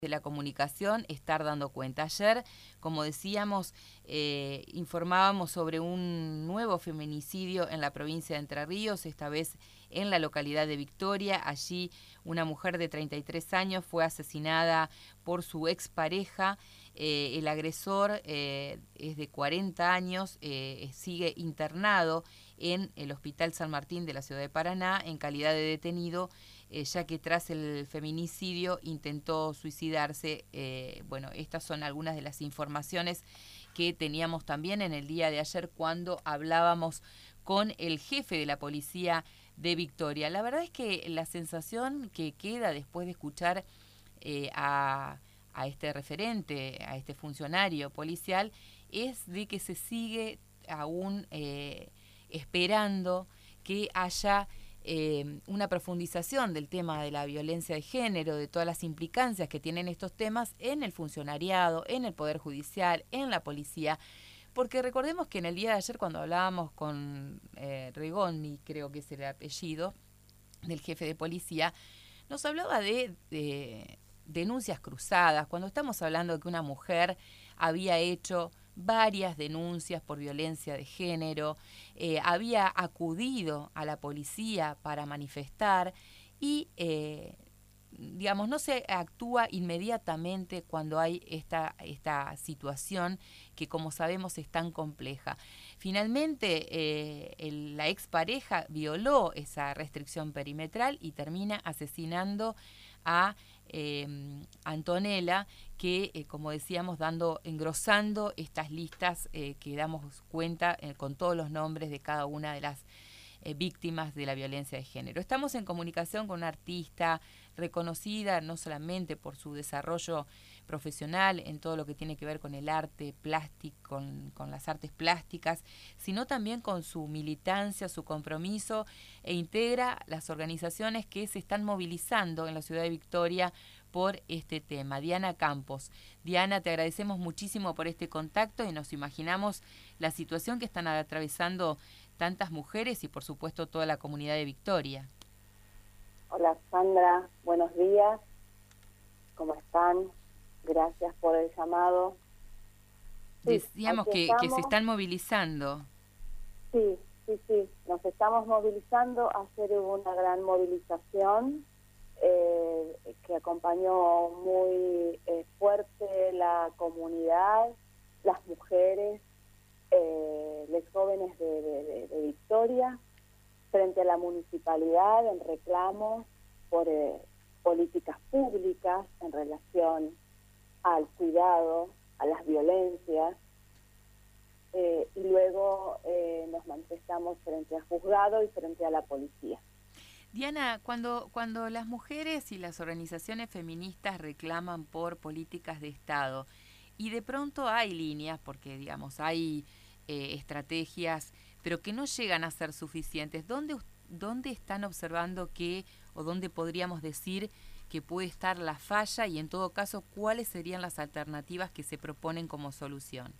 de la comunicación estar dando cuenta. Ayer, como decíamos, informábamos sobre un nuevo feminicidio en la provincia de Entre Ríos, esta vez en la localidad de Victoria. Allí una mujer de 33 años fue asesinada por su expareja. El agresor es de 40 años, sigue internado en el Hospital San Martín de la ciudad de Paraná en calidad de detenido, ya que tras el feminicidio intentó suicidarse. Bueno, estas son algunas de las informaciones que teníamos también en el día de ayer cuando hablábamos con el jefe de la policía de Victoria. La verdad es que la sensación que queda después de escuchar a este referente, a este funcionario policial, es de que se sigue aún esperando que haya una profundización del tema de la violencia de género, de todas las implicancias que tienen estos temas en el funcionariado, en el Poder Judicial, en la policía, porque recordemos que en el día de ayer cuando hablábamos con Rigoni, creo que es el apellido del jefe de policía, nos hablaba de denuncias cruzadas, cuando estamos hablando de que una mujer había hecho varias denuncias por violencia de género, había acudido a la policía para manifestar y, digamos, no se actúa inmediatamente cuando hay esta situación que, como sabemos, es tan compleja. Finalmente, la expareja violó esa restricción perimetral y termina asesinando a Antonella, que, como decíamos, engrosando estas listas que damos cuenta con todos los nombres de cada una de las víctimas de la violencia de género. Estamos en comunicación con una artista reconocida no solamente por su desarrollo profesional en todo lo que tiene que ver con el arte plástico, con las artes plásticas, sino también con su militancia, su compromiso, e integra las organizaciones que se están movilizando en la ciudad de Victoria por este tema. Diana Campos. Diana, te agradecemos muchísimo por este contacto y nos imaginamos la situación que están atravesando tantas mujeres y por supuesto toda la comunidad de Victoria. Hola Sandra, buenos días, ¿cómo están? Gracias por el llamado. Sí, Decíamos aquí que se estamos. están movilizando. Sí, nos estamos movilizando. Ayer hubo una gran movilización que acompañó muy fuerte la comunidad, las mujeres, los jóvenes de Victoria, frente a la municipalidad en reclamos por políticas públicas en relación al cuidado, a las violencias, y luego nos manifestamos frente al juzgado y frente a la policía. Diana, cuando las mujeres y las organizaciones feministas reclaman por políticas de Estado y de pronto hay líneas, porque digamos hay estrategias, pero que no llegan a ser suficientes, ¿dónde están observando que, o dónde podríamos decir que puede estar la falla y en todo caso cuáles serían las alternativas que se proponen como solución?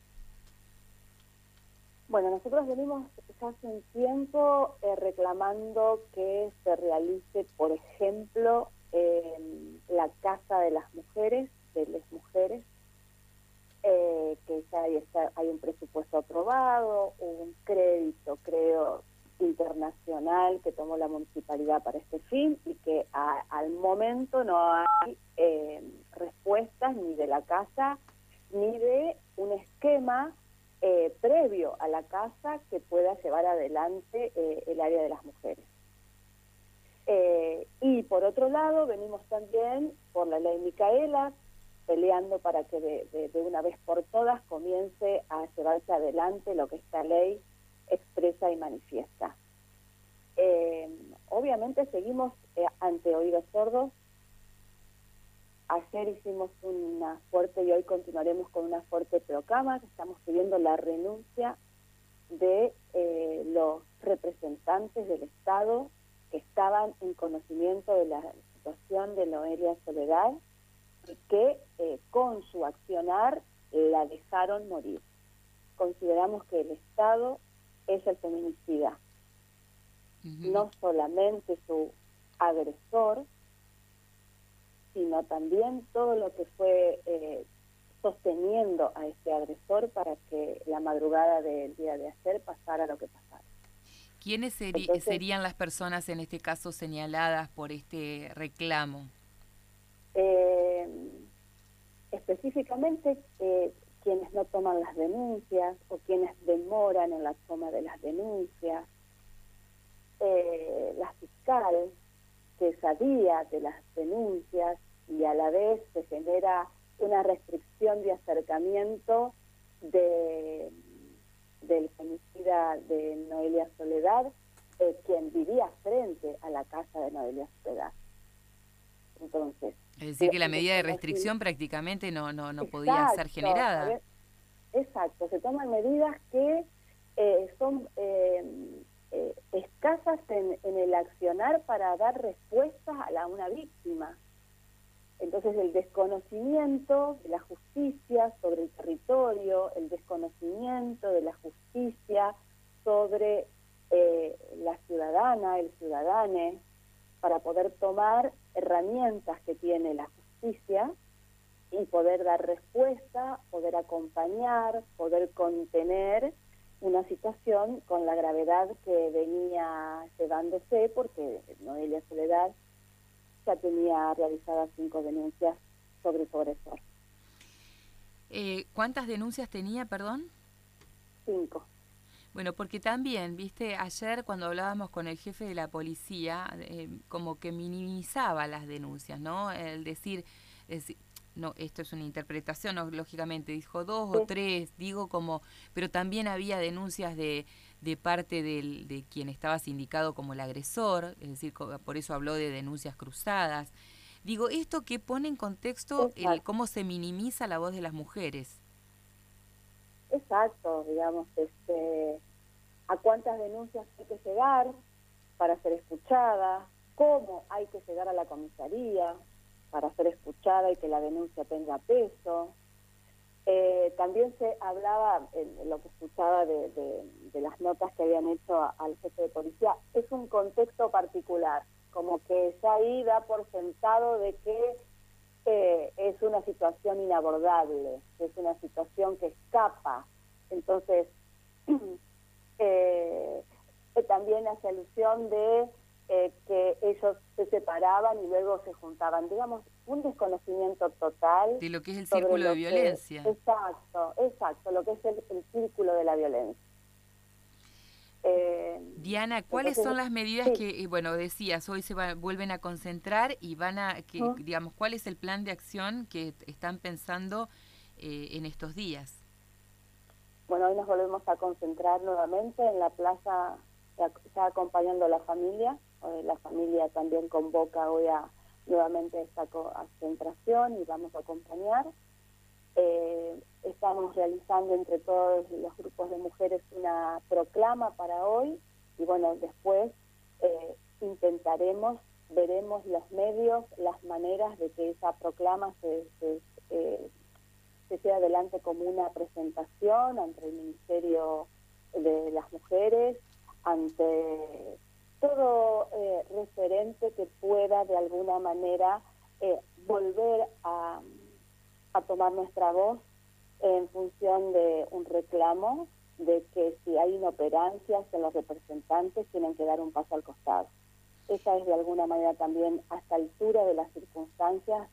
Bueno, nosotros venimos ya hace un tiempo reclamando que se realice, por ejemplo, la Casa de las Mujeres, que ya hay un presupuesto aprobado, un crédito, creo, internacional que tomó la municipalidad para este fin y que al momento no hay respuestas ni de la casa ni de un esquema previo a la casa que pueda llevar adelante el área de las mujeres. Y por otro lado, venimos también por la ley Micaela, peleando para que de una vez por todas comience a llevarse adelante lo que esta ley expresa y manifiesta. Obviamente seguimos ante oídos sordos. Ayer hicimos una fuerte y hoy continuaremos con una fuerte proclama. Estamos pidiendo la renuncia de los representantes del Estado que estaban en conocimiento de la situación de Noelia Soledad y que con su accionar la dejaron morir. Consideramos que el Estado es el feminicida, no solamente su agresor, sino también todo lo que fue sosteniendo a este agresor para que la madrugada del día de ayer pasara lo que pasara. ¿Quiénes Entonces, serían las personas en este caso señaladas por este reclamo? Específicamente, quienes no toman las denuncias o quienes demoran en la toma de las denuncias, la fiscal que sabía de las denuncias y a la vez se genera una restricción de acercamiento del femicida de Noelia Soledad, quien vivía frente a la casa de Noelia Soledad. Entonces, es decir, que la medida de restricción prácticamente no podía ser generada. Exacto, se toman medidas que son escasas en el accionar para dar respuestas a una víctima. Entonces, el desconocimiento de la justicia sobre el territorio, el desconocimiento de la justicia sobre la ciudadana, el ciudadane, para poder tomar herramientas que tiene la justicia y poder dar respuesta, poder acompañar, poder contener una situación con la gravedad que venía llevándose, porque Noelia Soledad ya tenía realizadas 5 denuncias sobre su agresor. ¿Cuántas denuncias tenía, perdón? 5. Bueno, porque también, viste, ayer cuando hablábamos con el jefe de la policía, como que minimizaba las denuncias, ¿no? El decir, no, esto es una interpretación, ¿no? Lógicamente, dijo 2 o 3, digo como, pero también había denuncias de parte de quien estaba sindicado como el agresor, es decir, por eso habló de denuncias cruzadas. Digo, esto que pone en contexto cómo se minimiza la voz de las mujeres. Exacto, digamos, a cuántas denuncias hay que llegar para ser escuchada, cómo hay que llegar a la comisaría para ser escuchada y que la denuncia tenga peso. También se hablaba, en lo que escuchaba de las notas que habían hecho al jefe de policía, es un contexto particular, como que ya ahí da por sentado de que es una situación inabordable, es una situación que escapa. Entonces, también hace alusión de que ellos se separaban y luego se juntaban. Digamos, un desconocimiento total de lo que es el círculo de violencia. Exacto, lo que es el círculo de la violencia. Diana, ¿cuáles son las medidas que, bueno, decías, hoy se vuelven a concentrar y van a, digamos, cuál es el plan de acción que están pensando en estos días? Bueno, hoy nos volvemos a concentrar nuevamente en la plaza, ya acompañando a la familia. La familia también convoca hoy nuevamente esta concentración y vamos a acompañar. Estamos realizando entre todos los grupos de mujeres una proclama para hoy y bueno, después veremos los medios, las maneras de que esa proclama se lleve adelante como una presentación ante el Ministerio de las Mujeres, ante todo referente que pueda de alguna manera volver a tomar nuestra voz en función de un reclamo de que si hay inoperancias en los representantes tienen que dar un paso al costado. Esa es de alguna manera también, a esta altura de las circunstancias,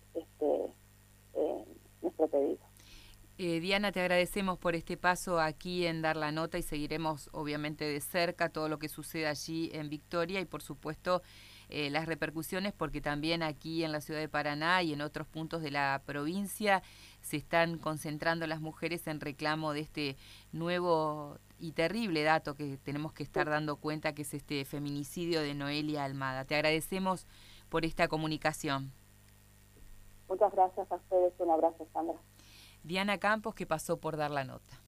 nuestro pedido. Diana, te agradecemos por este paso aquí en Dar la Nota y seguiremos obviamente de cerca todo lo que sucede allí en Victoria y por supuesto las repercusiones, porque también aquí en la ciudad de Paraná y en otros puntos de la provincia se están concentrando las mujeres en reclamo de este nuevo y terrible dato que tenemos que estar dando cuenta, que es este feminicidio de Noelia Almada. Te agradecemos por esta comunicación. Muchas gracias a ustedes, un abrazo, Sandra. Diana Campos, que pasó por Dar la Nota.